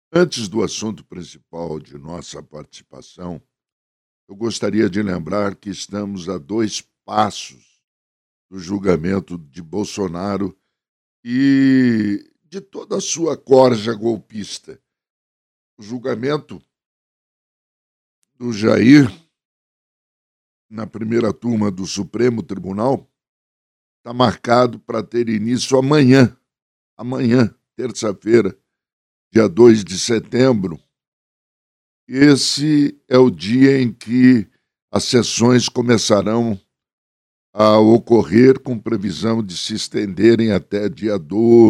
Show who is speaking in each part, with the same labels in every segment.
Speaker 1: Antes do assunto principal de nossa participação, eu gostaria de lembrar que estamos a 2 passos do julgamento de Bolsonaro e de toda a sua corja golpista. O julgamento do Jair, na primeira turma do Supremo Tribunal, está marcado para ter início amanhã, terça-feira, dia 2 de setembro. Esse é o dia em que as sessões começarão a ocorrer com previsão de se estenderem até dia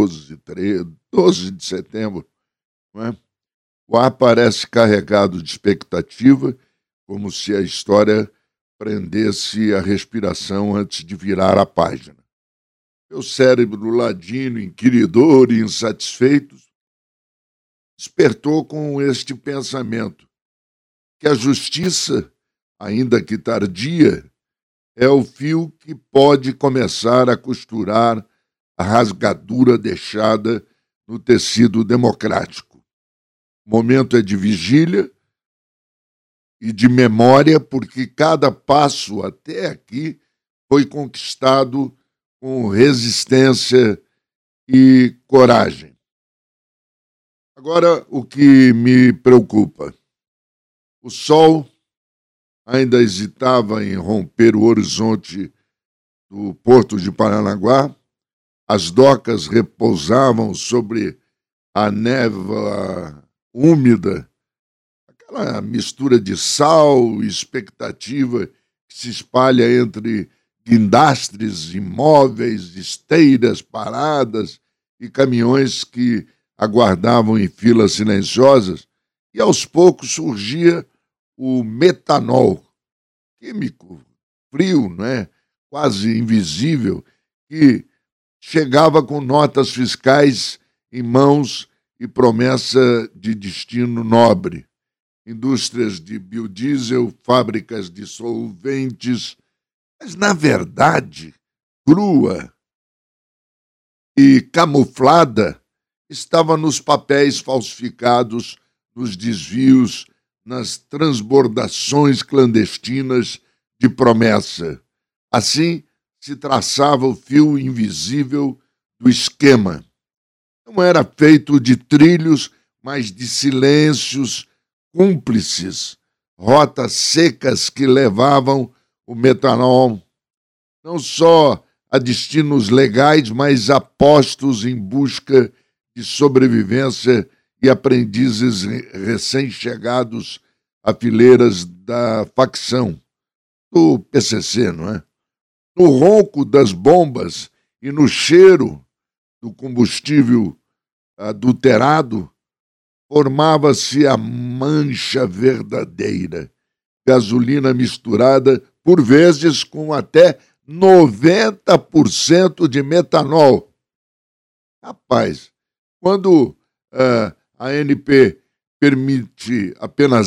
Speaker 1: 12 de setembro. Não é? O ar parece carregado de expectativa, como se a história prendesse a respiração antes de virar a página. Meu cérebro ladino, inquiridor e insatisfeito, despertou com este pensamento, que a justiça, ainda que tardia, é o fio que pode começar a costurar a rasgadura deixada no tecido democrático. O momento é de vigília e de memória, porque cada passo até aqui foi conquistado com resistência e coragem. Agora, o que me preocupa: o sol ainda hesitava em romper o horizonte do porto de Paranaguá, as docas repousavam sobre a névoa úmida, aquela mistura de sal e expectativa que se espalha entre guindastres imóveis, esteiras paradas e caminhões que aguardavam em filas silenciosas, e aos poucos surgia o metanol, químico frio, né? Quase invisível, que chegava com notas fiscais em mãos e promessa de destino nobre. Indústrias de biodiesel, fábricas de solventes, mas, na verdade, crua e camuflada, estava nos papéis falsificados, nos desvios, nas transbordações clandestinas de promessa. Assim se traçava o fio invisível do esquema. Não era feito de trilhos, mas de silêncios cúmplices, rotas secas que levavam o metanol não só a destinos legais, mas a postos em busca de sobrevivência e aprendizes recém-chegados a fileiras da facção, do PCC, não é? No ronco das bombas e no cheiro do combustível adulterado, formava-se a mancha verdadeira, gasolina misturada, por vezes, com até 90% de metanol. Rapaz, quando a ANP permite apenas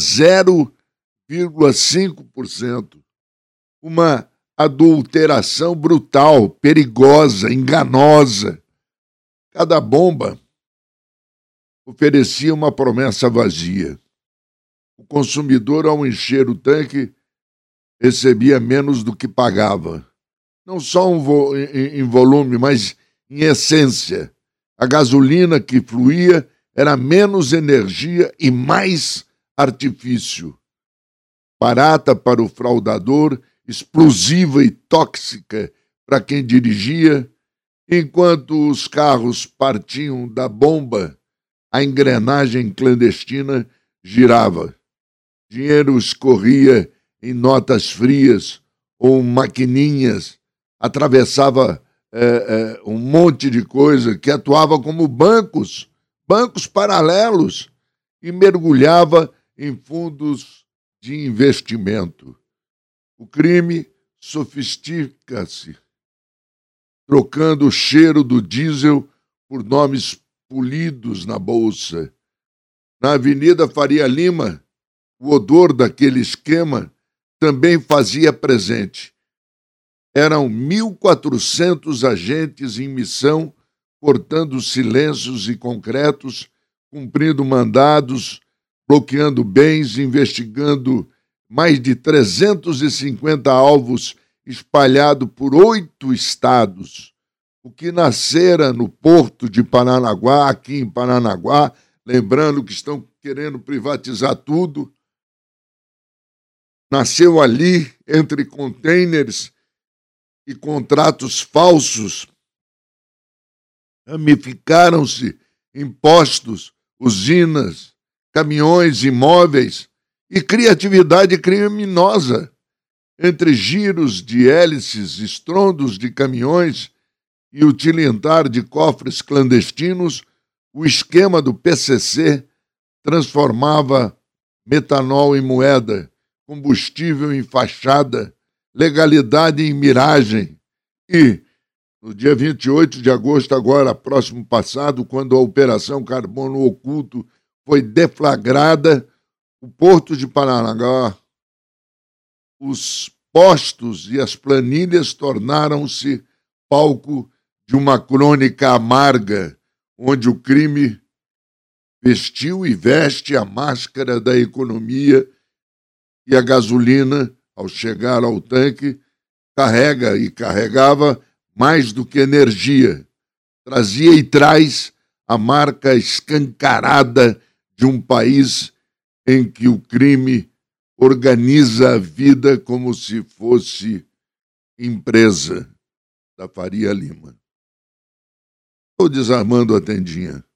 Speaker 1: 0,5%, uma adulteração brutal, perigosa, enganosa. Cada bomba oferecia uma promessa vazia. O consumidor, ao encher o tanque, recebia menos do que pagava. Não só em volume, mas em essência. A gasolina que fluía era menos energia e mais artifício. Barata para o fraudador, explosiva e tóxica para quem dirigia, enquanto os carros partiam da bomba, a engrenagem clandestina girava. Dinheiro escorria em notas frias ou maquininhas, atravessava um monte de coisa que atuava como bancos paralelos, e mergulhava em fundos de investimento. O crime sofistica-se, trocando o cheiro do diesel por nomes polidos na bolsa. Na Avenida Faria Lima, o odor daquele esquema também fazia presente. Eram 1.400 agentes em missão, cortando silêncios e concretos cumprindo mandados, bloqueando bens, investigando mais de 350 alvos espalhados por 8 estados. O que nascera no porto de Paranaguá, aqui em Paranaguá, lembrando que estão querendo privatizar tudo, nasceu ali entre containers e contratos falsos, ramificaram-se impostos, usinas, caminhões, imóveis e criatividade criminosa entre giros de hélices, estrondos de caminhões e o tilintar de cofres clandestinos. O esquema do PCC transformava metanol em moeda, combustível em fachada, legalidade em miragem. E, no dia 28 de agosto, agora, próximo passado, quando a Operação Carbono Oculto foi deflagrada, o Porto de Paranaguá, os postos e as planilhas tornaram-se palco de uma crônica amarga, onde o crime vestiu e veste a máscara da economia e a gasolina, ao chegar ao tanque, carrega e carregava mais do que energia. Trazia e traz a marca escancarada de um país em que o crime organiza a vida como se fosse empresa da Faria Lima. Estou desarmando a tendinha.